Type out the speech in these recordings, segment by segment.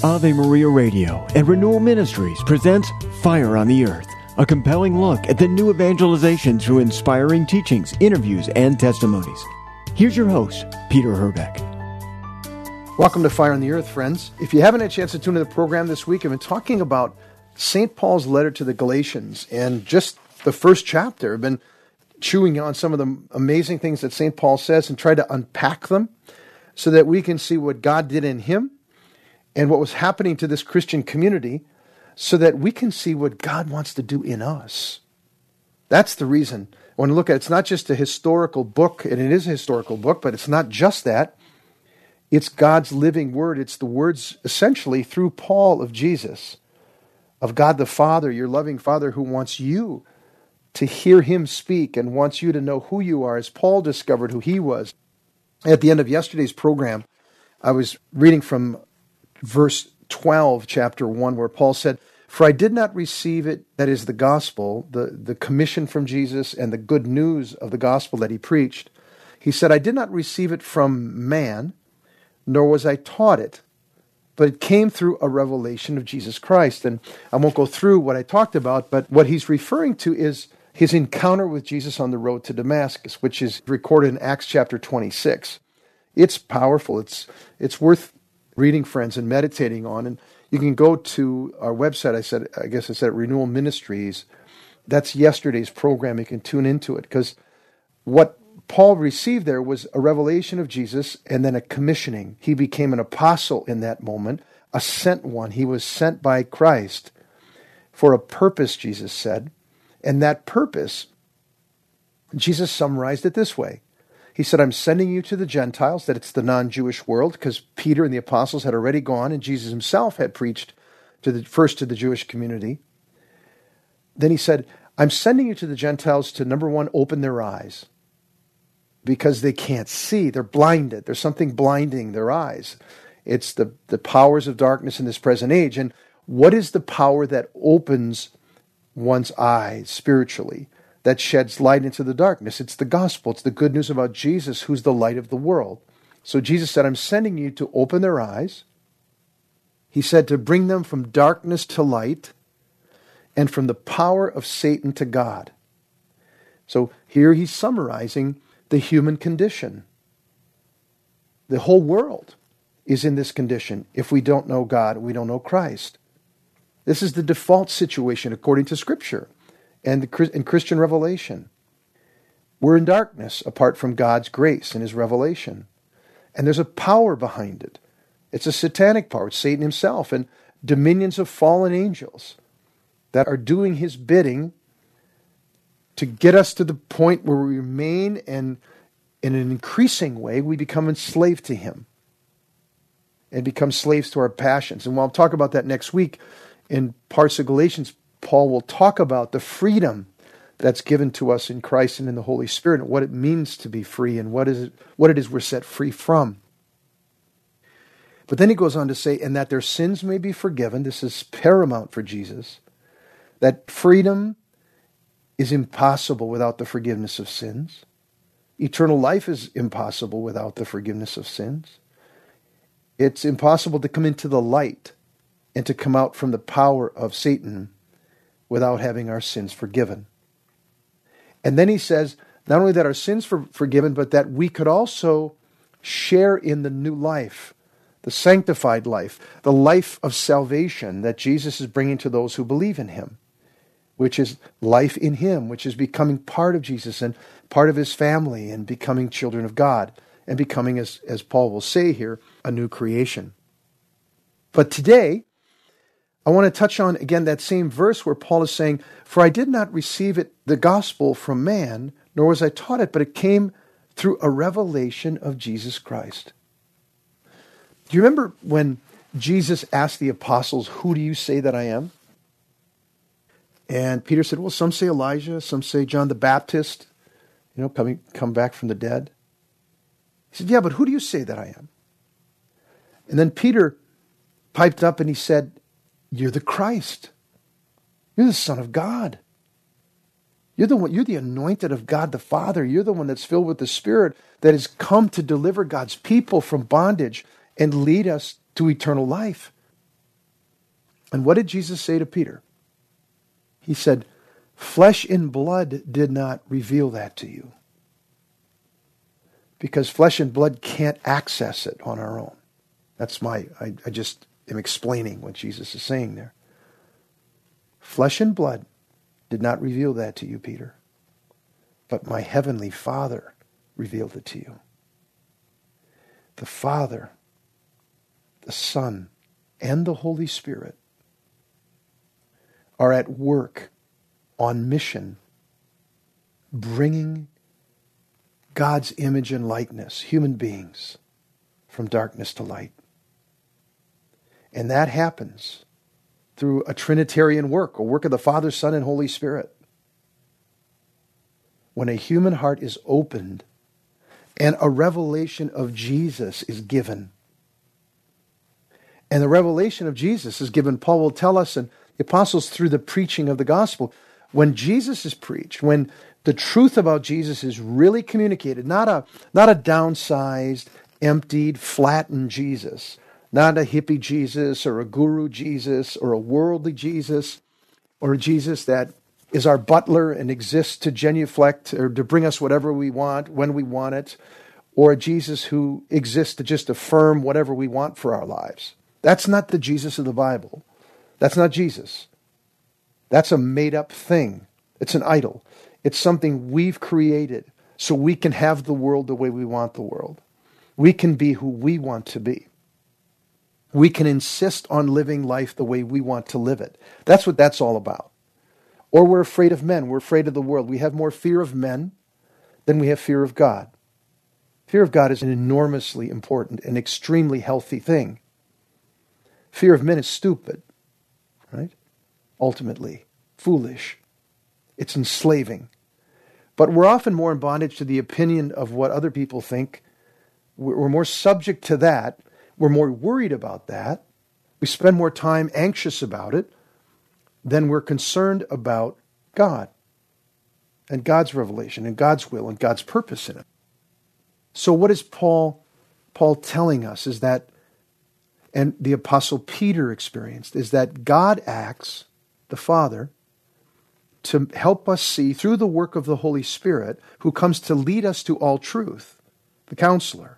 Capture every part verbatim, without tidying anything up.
Ave Maria Radio and Renewal Ministries presents Fire on the Earth, a compelling look at the new evangelization through inspiring teachings, interviews, and testimonies. Here's your host, Peter Herbeck. Welcome to Fire on the Earth, friends. If you haven't had a chance to tune into the program this week, I've been talking about Saint Paul's letter to the Galatians, and just the first chapter. I've been chewing on some of the amazing things that Saint Paul says and try to unpack them so that we can see what God did in him and what was happening to this Christian community so that we can see what God wants to do in us. That's the reason. I want to look at it. It's not just a historical book, and it is a historical book, but it's not just that. It's God's living word. It's the words essentially through Paul of Jesus, of God the Father, your loving Father who wants you to hear him speak and wants you to know who you are, as Paul discovered who he was. At the end of yesterday's program, I was reading from verse twelve, chapter one, where Paul said, "For I did not receive it," that is the gospel, the, the commission from Jesus and the good news of the gospel that he preached. He said, "I did not receive it from man, nor was I taught it, but it came through a revelation of Jesus Christ." And I won't go through what I talked about, but what he's referring to is his encounter with Jesus on the road to Damascus, which is recorded in Acts chapter twenty-six. It's powerful. It's it's worth reading, friends, and meditating on. And you can go to our website. I said, I guess I said Renewal Ministries. That's yesterday's program. You can tune into it because what Paul received there was a revelation of Jesus and then a commissioning. He became an apostle in that moment, a sent one. He was sent by Christ for a purpose, Jesus said. And that purpose, Jesus summarized it this way. He said, "I'm sending you to the Gentiles," that it's the non-Jewish world, because Peter and the apostles had already gone and Jesus himself had preached to the first to the Jewish community. Then he said, "I'm sending you to the Gentiles to, number one, open their eyes, because they can't see. They're blinded. There's something blinding their eyes. It's the, the powers of darkness in this present age." And what is the power that opens one's eyes spiritually, that sheds light into the darkness? It's the gospel. It's the good news about Jesus, who's the light of the world. So Jesus said, "I'm sending you to open their eyes." He said to bring them from darkness to light and from the power of Satan to God. So here he's summarizing the human condition. The whole world is in this condition. If we don't know God, we don't know Christ. This is the default situation according to Scripture and the and Christian revelation. We're in darkness apart from God's grace and his revelation. And there's a power behind it. It's a satanic power. It's Satan himself and dominions of fallen angels that are doing his bidding to get us to the point where we remain, and in an increasing way, we become enslaved to him and become slaves to our passions. And while I'll talk about that next week, in parts of Galatians, Paul will talk about the freedom that's given to us in Christ and in the Holy Spirit, and what it means to be free and what is it, what it is we're set free from. But then he goes on to say, "and that their sins may be forgiven." This is paramount for Jesus. That freedom is impossible without the forgiveness of sins. Eternal life is impossible without the forgiveness of sins. It's impossible to come into the light and to come out from the power of Satan without having our sins forgiven. And then he says, not only that our sins are forgiven, but that we could also share in the new life, the sanctified life, the life of salvation that Jesus is bringing to those who believe in him, which is life in him, which is becoming part of Jesus and part of his family and becoming children of God and becoming, as, as Paul will say here, a new creation. But today, I want to touch on, again, that same verse where Paul is saying, "For I did not receive it, the gospel, from man, nor was I taught it, but it came through a revelation of Jesus Christ." Do you remember when Jesus asked the apostles, "Who do you say that I am?" And Peter said, "Well, some say Elijah, some say John the Baptist, you know, coming come back from the dead." He said, "Yeah, but who do you say that I am?" And then Peter piped up and he said, "You're the Christ. You're the Son of God. You're the one, you're the anointed of God the Father. You're the one that's filled with the Spirit that has come to deliver God's people from bondage and lead us to eternal life." And what did Jesus say to Peter? He said, flesh and blood did not reveal that to you. Because flesh and blood can't access it on our own. That's my, I, I just am explaining what Jesus is saying there. Flesh and blood did not reveal that to you, Peter. But my heavenly Father revealed it to you. The Father, the Son, and the Holy Spirit are at work on mission, bringing God's image and likeness, human beings, from darkness to light. And that happens through a Trinitarian work, a work of the Father, Son, and Holy Spirit. When a human heart is opened and a revelation of Jesus is given. And the revelation of Jesus is given, Paul will tell us, and the apostles through the preaching of the gospel. When Jesus is preached, when the truth about Jesus is really communicated, not a, not a downsized, emptied, flattened Jesus, not a hippie Jesus or a guru Jesus or a worldly Jesus or a Jesus that is our butler and exists to genuflect or to bring us whatever we want when we want it, or a Jesus who exists to just affirm whatever we want for our lives. That's not the Jesus of the Bible. That's not Jesus. That's a made-up thing. It's an idol. It's something we've created so we can have the world the way we want the world. We can be who we want to be. We can insist on living life the way we want to live it. That's what that's all about. Or we're afraid of men. We're afraid of the world. We have more fear of men than we have fear of God. Fear of God is an enormously important and extremely healthy thing. Fear of men is stupid, right? Ultimately, foolish. It's enslaving. But we're often more in bondage to the opinion of what other people think. We're more subject to that. We're more worried about that. We spend more time anxious about it than we're concerned about God and God's revelation and God's will and God's purpose in it. So what is Paul, Paul telling us is that, and the Apostle Peter experienced, is that God acts, the Father, to help us see through the work of the Holy Spirit, who comes to lead us to all truth, the counselor.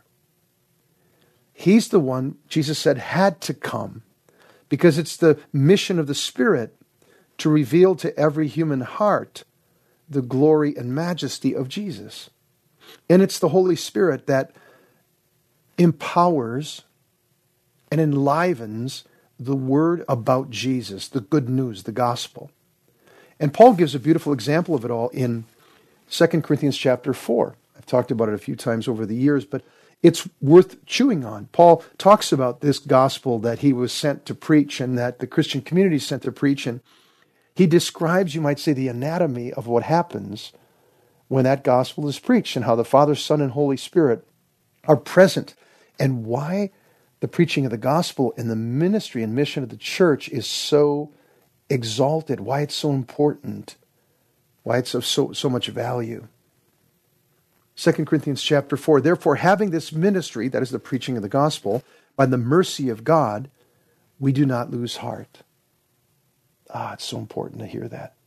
He's the one, Jesus said, had to come, because it's the mission of the Spirit to reveal to every human heart the glory and majesty of Jesus. And it's the Holy Spirit that empowers and enlivens the word about Jesus, the good news, the gospel. And Paul gives a beautiful example of it all in Second Corinthians chapter four. I've talked about it a few times over the years, but it's worth chewing on. Paul talks about this gospel that he was sent to preach and that the Christian community is sent to preach, and he describes, you might say, the anatomy of what happens when that gospel is preached and how the Father, Son, and Holy Spirit are present, and why the preaching of the gospel and the ministry and mission of the church is so exalted, why it's so important, why it's of so, so much value. Second Corinthians chapter four, therefore, having this ministry, that is the preaching of the gospel, by the mercy of God, we do not lose heart. Ah, it's so important to hear that.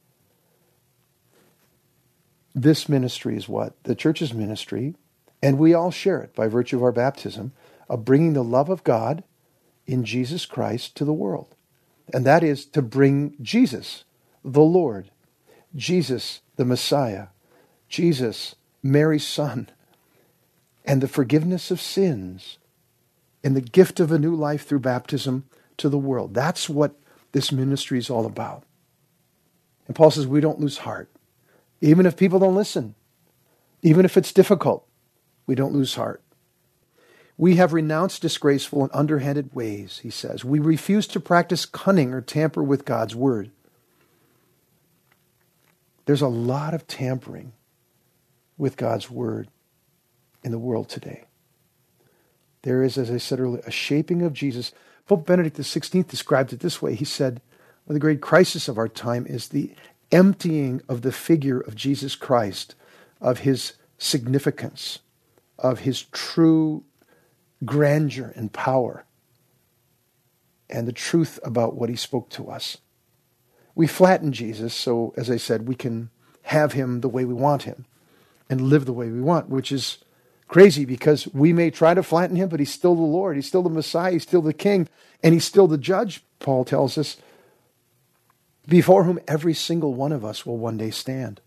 This ministry is what? The church's ministry, and we all share it by virtue of our baptism, of bringing the love of God in Jesus Christ to the world. And that is to bring Jesus, the Lord, Jesus, the Messiah, Jesus, Mary's Son, and the forgiveness of sins, and the gift of a new life through baptism to the world. That's what this ministry is all about. And Paul says we don't lose heart. Even if people don't listen, even if it's difficult, we don't lose heart. We have renounced disgraceful and underhanded ways, he says. We refuse to practice cunning or tamper with God's word. There's a lot of tampering with God's word in the world today. There is, as I said earlier, a shaping of Jesus. Pope Benedict the sixteenth described it this way. He said, well, the great crisis of our time is the emptying of the figure of Jesus Christ, of his significance, of his true grandeur and power. and the truth about what he spoke to us. We flatten Jesus so, as I said, we can have him the way we want him and live the way we want, which is crazy because we may try to flatten him, but he's still the Lord. He's still the Messiah. He's still the King. And he's still the judge, Paul tells us, before whom every single one of us will one day stand.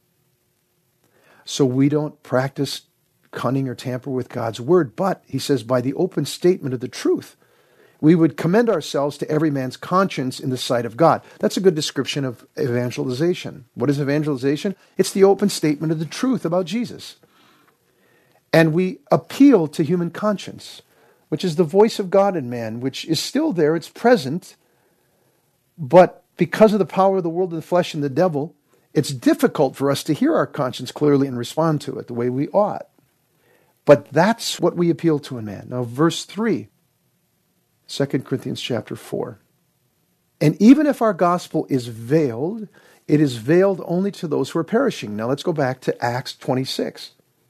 So we don't practice cunning or tamper with God's word, but, he says, by the open statement of the truth, we would commend ourselves to every man's conscience in the sight of God. That's a good description of evangelization. What is evangelization? It's the open statement of the truth about Jesus. And we appeal to human conscience, which is the voice of God in man, which is still there, it's present, but because of the power of the world of the flesh and the devil, it's difficult for us to hear our conscience clearly and respond to it the way we ought. But that's what we appeal to in man. Now, verse three, Second Corinthians chapter four. And even if our gospel is veiled, it is veiled only to those who are perishing. Now let's go back to Acts twenty-six.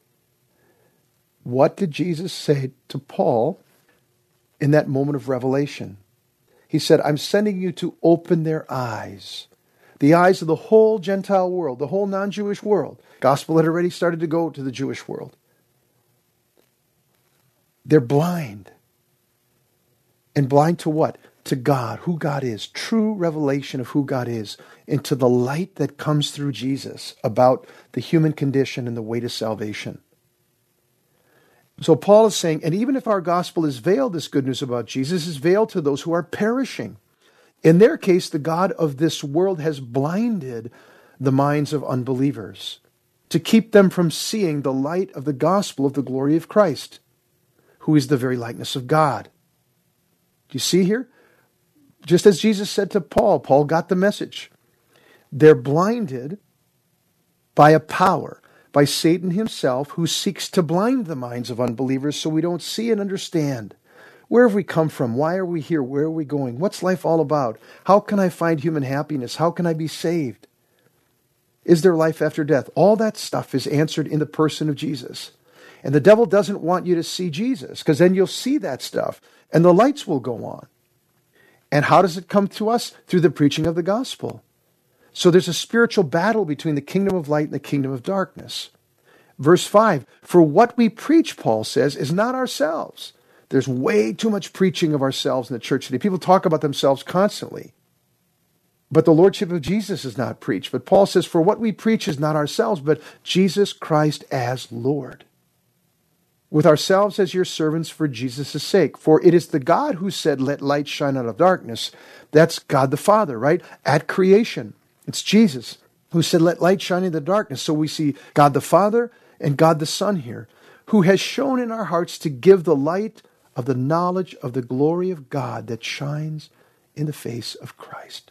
What did Jesus say to Paul in that moment of revelation? He said, I'm sending you to open their eyes. The eyes of the whole Gentile world, the whole non-Jewish world. Gospel had already started to go to the Jewish world. They're blind. And blind to what? To God, who God is. True revelation of who God is. And to the light that comes through Jesus about the human condition and the way to salvation. So Paul is saying, and even if our gospel is veiled, this good news about Jesus is veiled to those who are perishing. In their case, the God of this world has blinded the minds of unbelievers to keep them from seeing the light of the gospel of the glory of Christ, who is the very likeness of God. Do you see here? Just as Jesus said to Paul, Paul got the message. They're blinded by a power, by Satan himself, who seeks to blind the minds of unbelievers so we don't see and understand. Where have we come from? Why are we here? Where are we going? What's life all about? How can I find human happiness? How can I be saved? Is there life after death? All that stuff is answered in the person of Jesus. And the devil doesn't want you to see Jesus, because then you'll see that stuff, and the lights will go on. And how does it come to us? Through the preaching of the gospel. So there's a spiritual battle between the kingdom of light and the kingdom of darkness. Verse five, for what we preach, Paul says, is not ourselves. There's way too much preaching of ourselves in the church today. People talk about themselves constantly. But the lordship of Jesus is not preached. But Paul says, for what we preach is not ourselves, but Jesus Christ as Lord. With ourselves as your servants for Jesus' sake. For it is the God who said, let light shine out of darkness. That's God the Father, right? At creation. It's Jesus who said, let light shine in the darkness. So we see God the Father and God the Son here, who has shown in our hearts to give the light of the knowledge of the glory of God that shines in the face of Christ.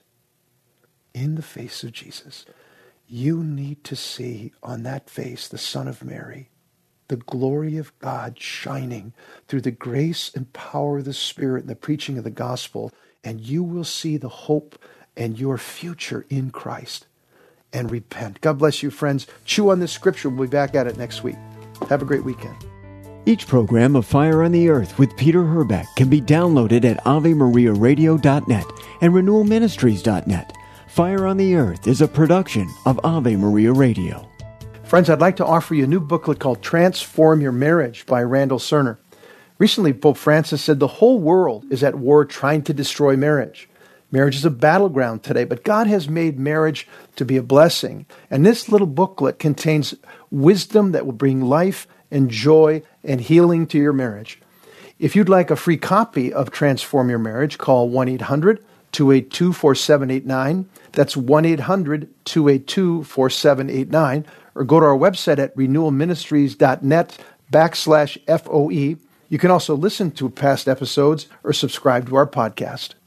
In the face of Jesus. You need to see on that face, the Son of Mary, the glory of God shining through the grace and power of the Spirit and the preaching of the gospel, and you will see the hope and your future in Christ. And repent. God bless you, friends. Chew on this scripture. We'll be back at it next week. Have a great weekend. Each program of Fire on the Earth with Peter Herbeck can be downloaded at ave maria radio dot net and renewal ministries dot net. Fire on the Earth is a production of Ave Maria Radio. Friends, I'd like to offer you a new booklet called Transform Your Marriage by Randall Cerner. Recently, Pope Francis said the whole world is at war trying to destroy marriage. Marriage is a battleground today, but God has made marriage to be a blessing. And this little booklet contains wisdom that will bring life and joy and healing to your marriage. If you'd like a free copy of Transform Your Marriage, call one eight hundred two eight two four seven eight nine. That's one eight hundred two eight two four seven eight nine. Or go to our website at renewal ministries dot net backslash F O E. You can also listen to past episodes or subscribe to our podcast.